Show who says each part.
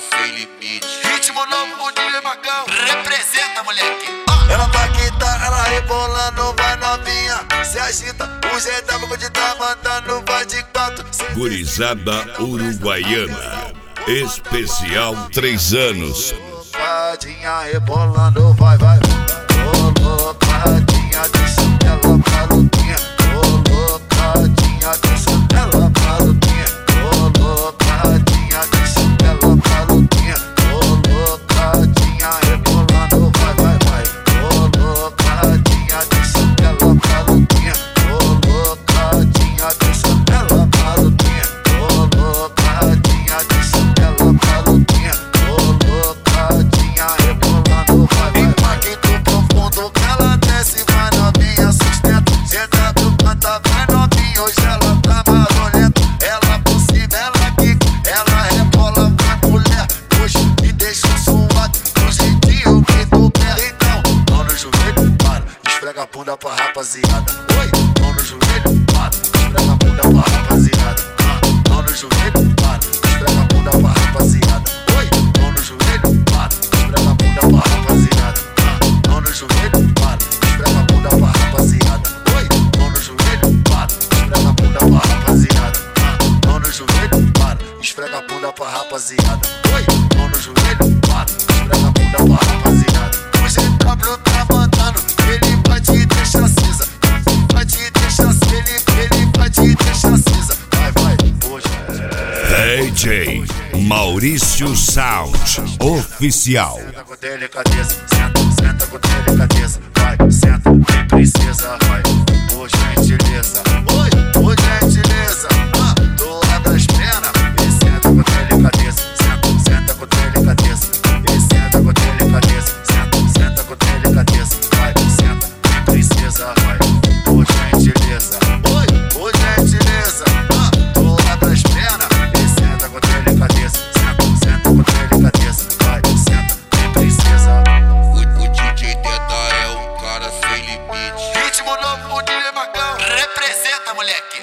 Speaker 1: sem limite.
Speaker 2: Ritmo novo, o DJ Marcão.
Speaker 1: Representa, moleque.
Speaker 2: Ela tá quieta, ela rebolando, vai novinha. Se agita, o jeito é de tá mandando, vai de quatro.
Speaker 3: Gurizada uruguaiana, especial 3 anos.
Speaker 2: Colocadinha rebolando, vai, vai. Colocadinha, deixa ela maluquinha. Colocadinha, deixa ela maluquinha. Colocadinha, deixa ela maluquinha. Colocadinha rebolando, vai, vai, vai. Colocadinha, deixa ela maluquinha. Colocadinha, deixa ela maluquinha. Colocadinha, deixa ela maluquinha. Colocadinha rebolando, vai, vai. Impacto profundo que ela desce, vai novinha, sustenta. Senta pro canta, vai novinha, hoje ela tá barulhenta. Ela por cima, ela quica, ela rebola, vai mulher. Hoje me deixa suado, do jeitinho que tu quer. Então, mão no joelho, para, esfrega a bunda pra rapaziada. Oi, mão no joelho, para, esfrega a bunda pra rapaziada. Mão no joelho, para, esfrega a bunda pra rapaziada. Oi, mão no joelho, para, esfrega a bunda pra rapaziada. Mão no joelho, para, esfrega a bunda pra rapaziada. Oi, mão no joelho, para, esfrega a bunda pra rapaziada. Mão no joelho, para, esfrega a bunda pra rapaziada. Oi, mão no joelho, para, esfrega a bunda pra rapaziada. O GW tá mandando, ele vai te deixar acesa. Vai te deixar acesa, ele vai te deixar acesa. Vai, vai, hoje.
Speaker 3: DJ Maurício Sound Oficial.
Speaker 2: Senta com delicadeza, senta com delicadeza. Vai, senta, vem princesa, vai, por gentileza. Oi, por gentileza, do lado das pernas. E senta com delicadeza, senta com delicadeza. E senta com delicadeza, senta com delicadeza. Vai, senta, vem princesa, vai, por gentileza. Oi, por gentileza, do lado das pernas. E senta com delicadeza, senta com delicadeza. Vai, senta, vem princesa.
Speaker 1: O DJ Deda é um cara sem limite.
Speaker 2: Ritmo novo, o DJ Marcão.
Speaker 1: Representa, moleque.